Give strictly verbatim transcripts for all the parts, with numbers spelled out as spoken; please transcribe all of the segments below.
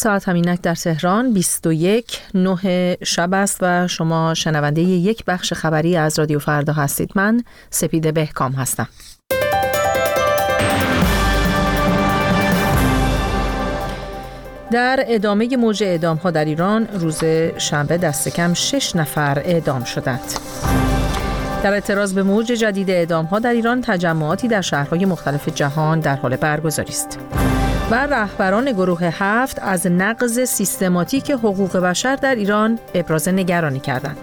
ساعت همینک در تهران بیست و یک نه شب است و شما شنونده یک بخش خبری از رادیو فردا هستید. من سپیده بهکام هستم. در ادامه موج اعدام‌ها در ایران روز شنبه دست کم شش نفر اعدام شدند. در اعتراض به موج جدید اعدام‌ها در ایران تجمعاتی در شهرهای مختلف جهان در حال برگزاری است. و رهبران گروه هفت از نقض سیستماتیک حقوق بشر در ایران ابراز نگرانی کردند.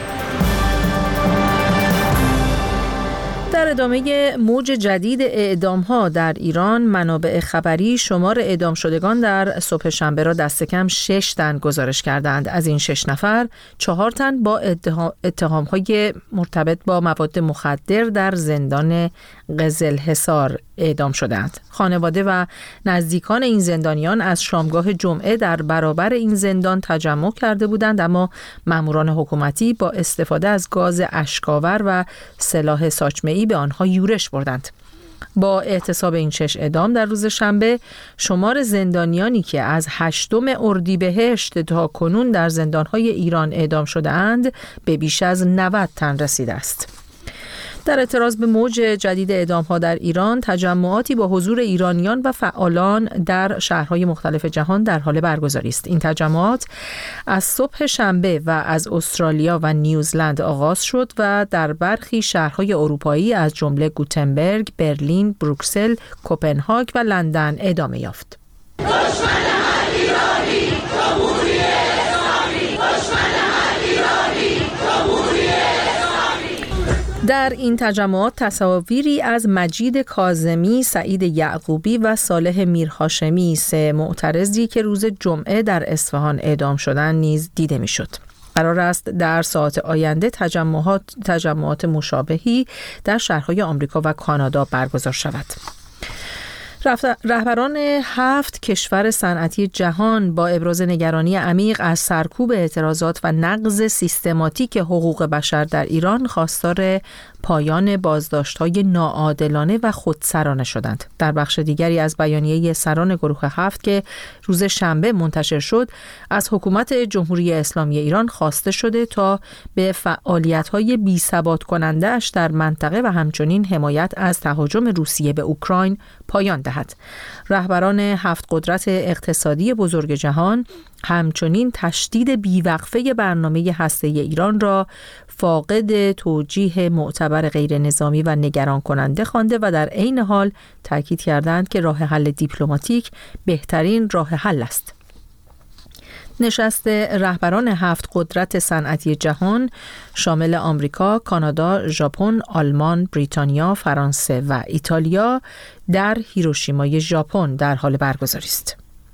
در ادامه موج جدید اعدام‌ها در ایران، منابع خبری شمار اعدام شدگان در صبح شنبه را دست کم شش تن گزارش کردند. از این شش نفر، چهار تن با اتهام‌های مرتبط با مواد مخدر در زندان قزلحصار اعدام شدند. خانواده و نزدیکان این زندانیان از شامگاه جمعه در برابر این زندان تجمع کرده بودند، اما ماموران حکومتی با استفاده از گاز اشک‌آور و سلاح ساچمه‌ای به آنها یورش بردند. با اعتصاب این شش اعدام در روز شنبه، شمار زندانیانی که از هشتم اردیبهشت تا کنون در زندان‌های ایران اعدام شده‌اند به بیش از نود تن رسیده است. در اعتراض به موج جدید اعدام‌ها در ایران، تجمعاتی با حضور ایرانیان و فعالان در شهرهای مختلف جهان در حال برگزاری است. این تجمعات از صبح شنبه و از استرالیا و نیوزلند آغاز شد و در برخی شهرهای اروپایی از جمله گوتنبرگ، برلین، بروکسل، کوپنهاگ و لندن ادامه یافت. دشمن هر ایرانی، جمهوری اسلامی، دشمن هر ایرانی، جمهوری در این تجمعات تصاویری از مجید کاظمی، سعید یعقوبی و صالح میرهاشمی، سه معترضی که روز جمعه در اصفهان اعدام شدند، نیز دیده میشد. قرار است در ساعات آینده تجمعات تجمعات مشابهی در شهرهای آمریکا و کانادا برگزار شود. رهبران هفت کشور صنعتی جهان با ابراز نگرانی عمیق از سرکوب اعتراضات و نقض سیستماتیک حقوق بشر در ایران خواستار پایان بازداشت‌های ناعادلانه و خودسرانه شدند. در بخش دیگری از بیانیه سران گروه هفت که روز شنبه منتشر شد، از حکومت جمهوری اسلامی ایران خواسته شده تا به فعالیت‌های بی‌ثبات کننده‌اش در منطقه و همچنین حمایت از تهاجم روسیه به اوکراین پایان دهد. رهبران هفت قدرت اقتصادی بزرگ جهان همچنین تشدید بیوقفه برنامه هسته‌ای ایران را فاقد توجیه معتبر غیر نظامی و نگران کننده خوانده و در عین حال تاکید کردند که راه حل دیپلماتیک بهترین راه حل است. نشست رهبران هفت قدرت صنعتی جهان شامل آمریکا، کانادا، ژاپن، آلمان، بریتانیا، فرانسه و ایتالیا در هیروشیمای ژاپن در حال برگزاری است.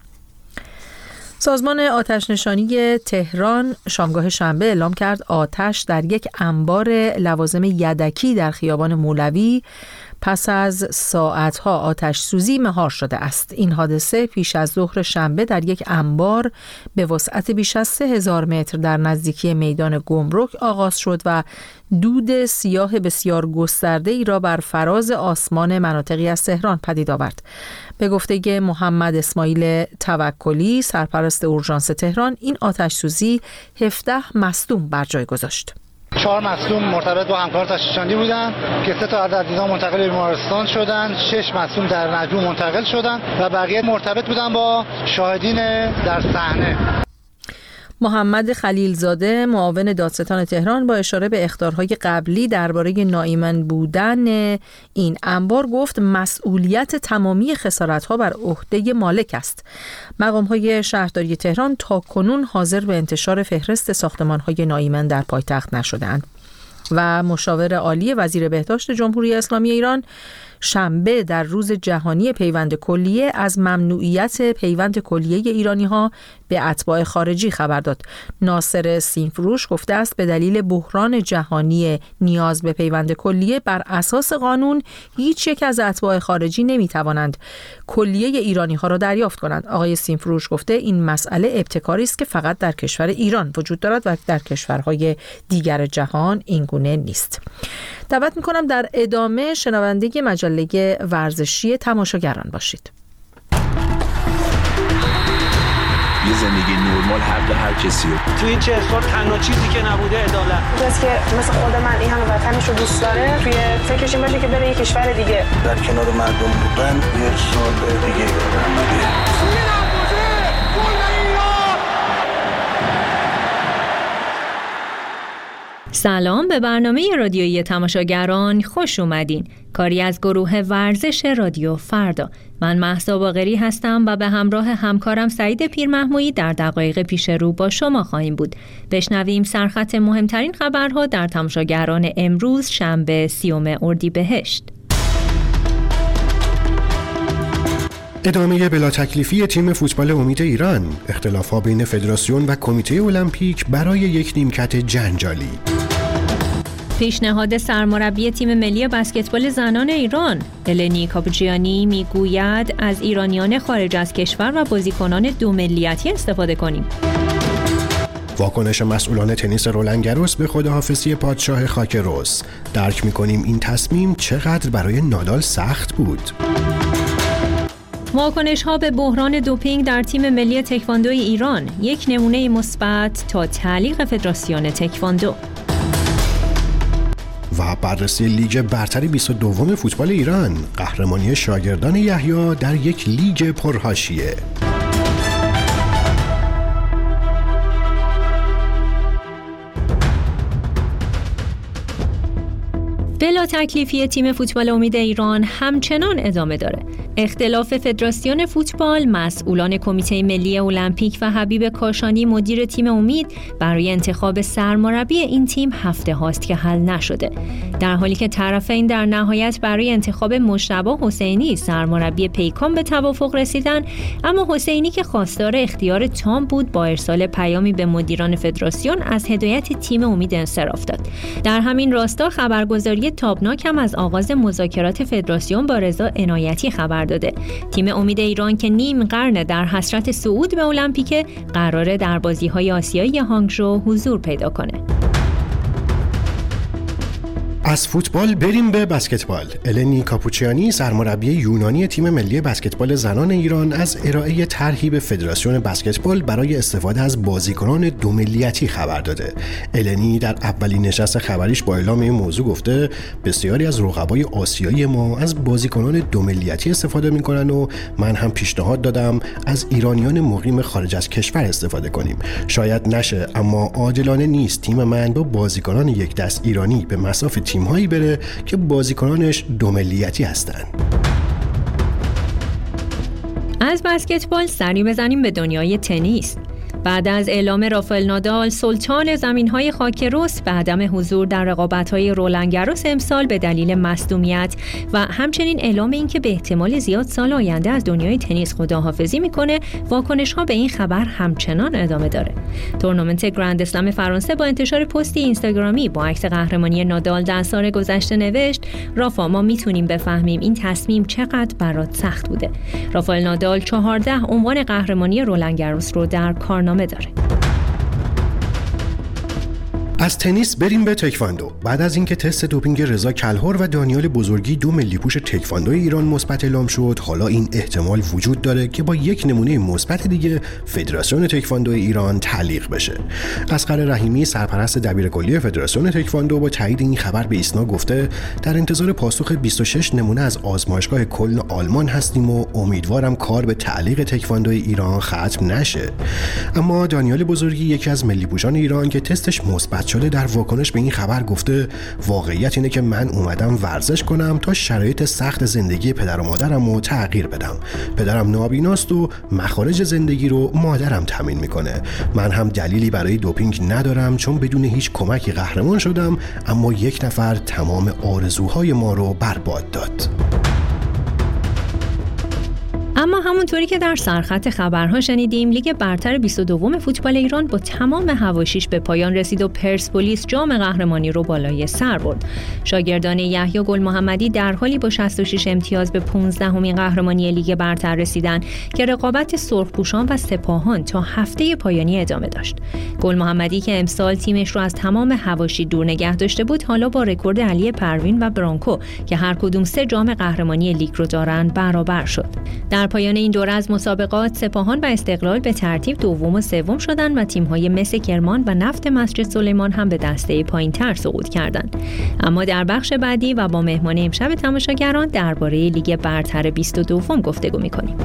سازمان آتش‌نشانی تهران شامگاه شنبه اعلام کرد آتش در یک انبار لوازم یدکی در خیابان مولوی پس از ساعتها آتش سوزی مهار شده است. این حادثه پیش از ظهر شنبه در یک انبار به وسعت بیش از سه هزار متر در نزدیکی میدان گمرک آغاز شد و دود سیاه بسیار گسترده ای را بر فراز آسمان مناطقی از تهران پدید آورد. به گفته محمد اسماعیل توکلی، سرپرست اورژانس تهران، این آتش سوزی هفده مصدوم بر جای گذاشت. چهار مصدوم مرتبط با همکار تشخیص بودند که سه تا از عزیزان منتقل به بیمارستان شدند، شش مصدوم در نجوم منتقل شدند و بقیه مرتبط بودند با شاهدین در صحنه. محمد خلیلزاده، معاون دادستان تهران، با اشاره به اخطارهای قبلی درباره ناایمن بودن این انبار گفت مسئولیت تمامی خسارت‌ها بر عهده مالک است. مقام‌های شهرداری تهران تا کنون حاضر به انتشار فهرست ساختمان‌های ناایمن در پایتخت نشده‌اند. و مشاور عالی وزیر بهداشت جمهوری اسلامی ایران شنبه در روز جهانی پیوند کلیه از ممنوعیت پیوند کلیه ایرانی‌ها به اتباع خارجی خبر داد. ناصر سیمفروش گفته است به دلیل بحران جهانی نیاز به پیوند کلیه بر اساس قانون هیچ یک از اتباع خارجی نمی‌توانند کلیه ایرانی‌ها را دریافت کنند. آقای سیمفروش گفته این مسئله ابتکاری است که فقط در کشور ایران وجود دارد و در کشورهای دیگر جهان این گونه نیست. دعوت می‌کنم در ادامه شنونده مجله ورزشی تماشاگران باشید. یه زندگی نرمال حق هر کسی رو. توی این چهل سال تنها چیزی که نبوده عدالت. کسی که مثل خود من این همه وطنش رو دوست داره توی فکرش این باشه که بره یه کشور دیگه در کنار مردم بودن یه سال دیگه بودن. سلام، به برنامه رادیویی تماشاگران خوش اومدین. کاری از گروه ورزش رادیو فردا. من مهسا باقری هستم و به همراه همکارم سعید پیرمحمودی در دقایق پیش رو با شما خواهیم بود. بشنویم سرخط مهمترین خبرها در تماشاگران امروز شنبه سیوم اردیبهشت. ادامه بلا تکلیفی تیم فوتبال امید ایران، اختلاف‌ها بین فدراسیون و کمیته المپیک برای یک نیمکت جنجالی. پیشنهاد سرمربی تیم ملی بسکتبال زنان ایران، النی کاپوچیانی میگوید از ایرانیان خارج از کشور و بازیکنان دو ملیتی استفاده کنیم. واکنش مسئولان تنیس رولند گاروس به خداحافظی پادشاه خاک رس، درک می‌کنیم این تصمیم چقدر برای نادال سخت بود. واکنش ها به بحران دوپینگ در تیم ملی تکواندو ایران، یک نمونه مثبت تا تعلیق فدراسیون تکواندو. و بررسی لیگ برتر بیست و دو فوتبال ایران، قهرمانی شاگردان یحیی در یک لیگ پرحاشیه. بلا تکلیفی تیم فوتبال امید ایران همچنان ادامه داره. اختلاف فدراسیون فوتبال، مسئولان کمیته ملی المپیک و حبیب کاشانی مدیر تیم امید برای انتخاب سرمربی این تیم هفته هاست که حل نشده. در حالی که طرفین در نهایت برای انتخاب مجتبی حسینی سرمربی پیکان به توافق رسیدن، اما حسینی که خواستار اختیار تام بود با ارسال پیامی به مدیران فدراسیون از هدایت تیم امید انصراف داد. در همین راستا خبرگزاری تابناک هم از آغاز مذاکرات فدراسیون با رضا عنایتی خبر داده. تیم امید ایران که نیم قرن در حسرت صعود به المپیک، قراره در بازی‌های آسیایی هانگژو حضور پیدا کنه. از فوتبال بریم به بسکتبال. النی کاپوچیانی سرمربی یونانی تیم ملی بسکتبال زنان ایران از ارائه طرحی به فدراسیون بسکتبال برای استفاده از بازیکنان دو ملیتی خبر داده. النی در اولین نشست خبریش با اعلام این موضوع گفته بسیاری از رقبای آسیایی ما از بازیکنان دو ملیتی استفاده میکنن و من هم پیشنهاد دادم از ایرانیان مقیم خارج از کشور استفاده کنیم. شاید نشه، اما عادلانه نیست تیم من با بازیکنان یک دست ایرانی به مصاف تیم‌هایی بره که بازیکنانش دو ملیتی هستند. از بسکتبال سری بزنیم به دنیای تنیس. بعد از اعلام رافائل نادال سلطان زمین‌های خاک رس به عدم حضور در رقابت‌های رولند گاروس امسال به دلیل مصدومیت و همچنین اعلام اینکه به احتمال زیاد سال آینده از دنیای تنیس خداحافظی می‌کنه، واکنش‌ها به این خبر همچنان ادامه داره. تورنمنت گرند اسلم فرانسه با انتشار پستی اینستاگرامی با عکس قهرمانی نادال در سال گذشته نوشت: رافا، ما میتونیم بفهمیم این تصمیم چقدر برات سخت بوده. رافائل نادال چهارده عنوان قهرمانی رولند گاروس رو در کارنامه داره. از تنیس بریم به تکواندو. بعد از اینکه تست دوپینگ رضا کلهر و دانیال بزرگی دو ملی پوش تکواندو ایران مثبت اعلام شد، حالا این احتمال وجود داره که با یک نمونه مثبت دیگه فدراسیون تکواندو ایران تعلیق بشه. اصغر رحیمی سرپرست دبیرکلی فدراسیون تکواندو با تایید این خبر به ایسنا گفته در انتظار پاسخ بیست و شش نمونه از آزمایشگاه کلن آلمان هستیم و امیدوارم کار به تعلیق تکواندو ایران ختم نشه. اما دانیال بزرگی یکی از ملی پوشان ایران که تستش مثبت شده در واکنش به این خبر گفته واقعیت اینه که من اومدم ورزش کنم تا شرایط سخت زندگی پدر و مادرم رو تغییر بدم. پدرم نابیناست و مخارج زندگی رو مادرم تامین میکنه. من هم دلیلی برای دوپینگ ندارم چون بدون هیچ کمکی قهرمان شدم، اما یک نفر تمام آرزوهای ما رو برباد داد. اما همونطوری که در سرخط خبرها شنیدیم، لیگ برتر بیست و دو فوتبال ایران با تمام حواشیش به پایان رسید و پرسپولیس جام قهرمانی رو بالای سر برد. شاگردان یحیی گل محمدی در حالی با شصت و شش امتیاز به پانزدهمین قهرمانی لیگ برتر رسیدن که رقابت سرخپوشان و سپاهان تا هفته پایانی ادامه داشت. گل محمدی که امسال تیمش رو از تمام حواشی دور نگه داشته بود، حالا با رکورد علی پروین و برانکو که هر کدوم سه جام قهرمانی لیگ رو دارن برابر شد. در پایان این دوره از مسابقات، سپاهان و استقلال به ترتیب دوم و سوم شدند و تیم‌های مثل کرمان و نفت مسجد سلیمان هم به دسته پایین‌تر سقوط کردند. اما در بخش بعدی و با مهمان امشب تماشاگران درباره لیگ برتر بیست و دوم گفتگو می‌کنیم.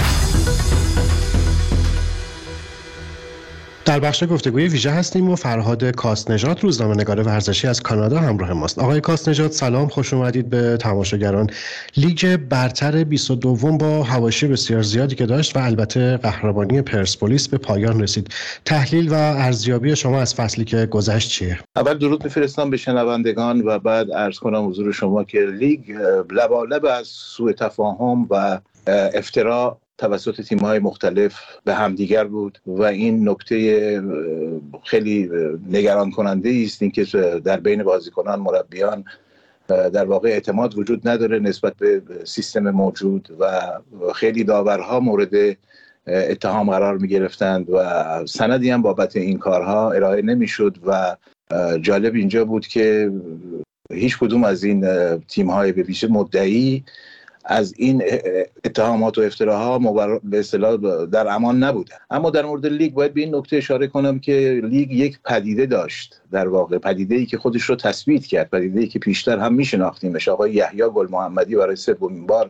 در بخش گفتگوی ویژه هستیم و فرهاد کاستنژاد روزنامه‌نگار ورزشی از کانادا همراه ماست. آقای کاستنژاد سلام، خوش اومدید به تماشاگران. لیگ برتر بیست و دوم با حواشی بسیار زیادی که داشت و البته قهرمانی پرسپولیس به پایان رسید. تحلیل و ارزیابی شما از فصلی که گذشت چیه؟ اول درود میفرستم به شنوندگان و بعد عرض کنم حضور شما که لیگ لبالب از سوء تفاهم و افترا توسط تیم‌های مختلف به همدیگر بود و این نکته خیلی نگران کننده است، اینکه در بین بازیکنان، مربیان در واقع اعتماد وجود نداره نسبت به سیستم موجود و خیلی داورها مورد اتهام قرار می‌گرفتند و سندی هم بابت این کارها ارائه نمی‌شد و جالب اینجا بود که هیچ کدوم از این تیم‌های به ویژه مدعی از این اتهامات و افتراها مبر... به اصطلاح در امان نبوده. اما در مورد لیگ باید به این نکته اشاره کنم که لیگ یک پدیده داشت، در واقع پدیده‌ای که خودش رو تثبیت کرد، پدیده‌ای که پیشتر هم میشناختیمش. آقای یحیی گل محمدی برای سومین بار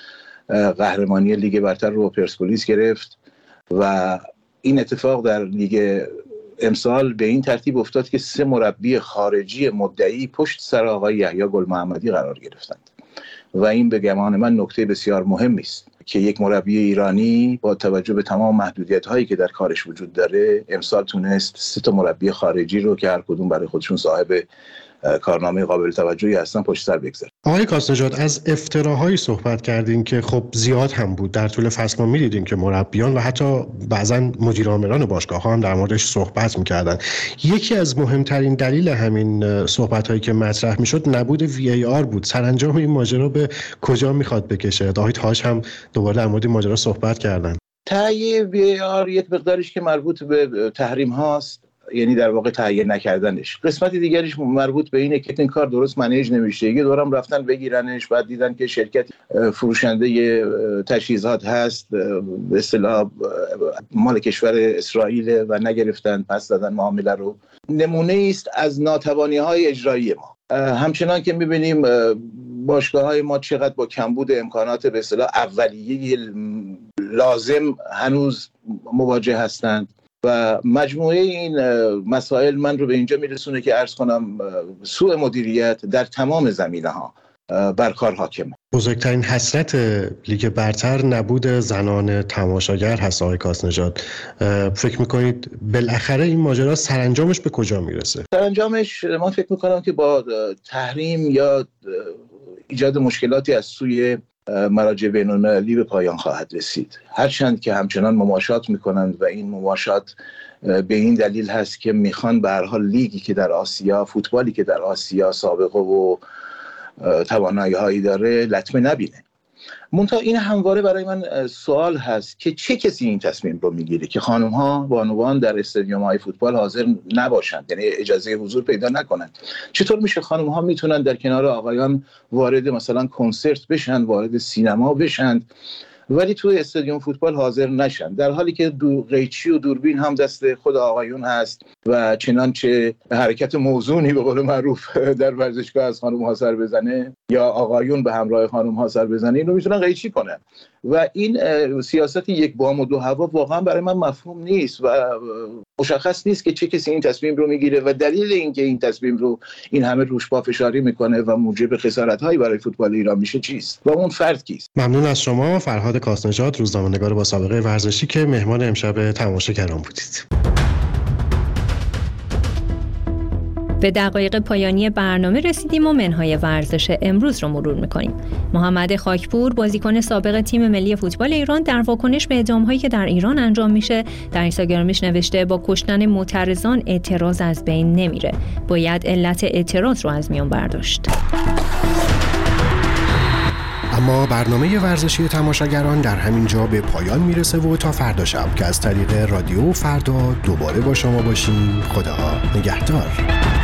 قهرمانی لیگ برتر رو پرسپولیس گرفت و این اتفاق در لیگ امسال به این ترتیب افتاد که سه مربی خارجی مدعی پشت سر آقای یحیی گل محمدی قرار گرفتند و این به گمان من نکته بسیار مهمی است که یک مربی ایرانی با توجه به تمام محدودیت‌هایی که در کارش وجود داره امسال تونست سه تا مربی خارجی رو که هر کدوم برای خودشون صاحب کارنامه قابل توجهی هستن پشت سر بگذاره. آقای کاستنژاد از افتراهایی صحبت کردین که خب زیاد هم بود. در طول فصل ما می‌دیدیم که مربیان و حتی بعضا مدیر عاملان باشگاه‌ها هم در موردش صحبت می‌کردن. یکی از مهمترین دلیل همین صحبت‌هایی که مطرح می‌شد نبود وی ای آر بود. سرانجام این ماجرا به کجا می‌خواد بکشه؟ آقای تاج هم دوباره در مورد ماجرا صحبت کردن. تهیه وی ای آر یک مقدارش که مربوط به تحریم هاست، یعنی در واقع تهیه نکردنش. قسمت دیگریش مربوط به اینه که این کار درست منیج نمیشه. یه دورم رفتن بگیرنش، بعد دیدن که شرکت فروشنده تجهیزات هست به اصطلاح مال کشور اسرائیل و نگرفتن، پس دادن معامله رو. نمونه است از ناتوانی‌های اجرایی ما. همچنان که می‌بینیم باشگاه‌های ما چقدر با کمبود امکانات به اصطلاح اولیه لازم هنوز مواجه هستند و مجموعه این مسائل من رو به اینجا میرسونه که عرض کنم سوء مدیریت در تمام زمینه‌ها بر کار حاکمه. بزرگترین حسرت لیگ برتر نبود زنان تماشاگر هست. آقای کاستنژاد، فکر میکنید بالاخره این ماجرا سرانجامش به کجا میرسه؟ سرانجامش من فکر میکنم که با تحریم یا ایجاد مشکلاتی از سوی مراجع بین‌المللی به پایان خواهد رسید، هرچند که همچنان مماشات میکنند و این مماشات به این دلیل هست که میخوان به هر حال لیگی که در آسیا، فوتبالی که در آسیا سابقه و توانایی هایی داره لطمه نبینه. منتها این همواره برای من سوال هست که چه کسی این تصمیم رو میگیره که خانم ها بانوان در استادیوم های فوتبال حاضر نباشند، یعنی اجازه حضور پیدا نکنند؟ چطور میشه خانم ها میتونن در کنار آقایان وارد مثلا کنسرت بشن، وارد سینما بشن، ولی توی استادیوم فوتبال حاضر نشن، در حالی که دو قیچی و دوربین هم دست خود آقایون هست و چنانچه حرکت موزونی به قول معروف در ورزشگاه از خانم ها سر بزنه یا آقایون به همراه خانم ها سر بزنه، اینو میتونن قیچی کنن و این سیاست یک بام و دو هوا واقعا برای من مفهوم نیست و مشخص نیست که چه کسی این تصمیم رو میگیره و دلیل اینکه این تصمیم رو این همه روش پافشاری میکنه و موجب خسارت‌هایی برای فوتبال ایران میشه چیست و اون فرد کیست. ممنون از شما فرهاد کاستنژاد، روزنامه‌نگار با سابقه ورزشی که مهمان امشب تماشاگران بودید. به دقایق پایانی برنامه رسیدیم و منهای ورزش امروز رو مرور می‌کنیم. محمد خاکپور، بازیکن سابق تیم ملی فوتبال ایران، در واکنش به اعدام‌هایی که در ایران انجام میشه در اینستاگرامش نوشته با کشتن معترضان اعتراض از بین نمیره. باید علت اعتراض رو از میان برداشت. اما برنامه ورزشی تماشاگران در همین جا به پایان میرسه و تا فردا شب که از طریق رادیو فردا دوباره با شما باشیم. خدا نگهدار.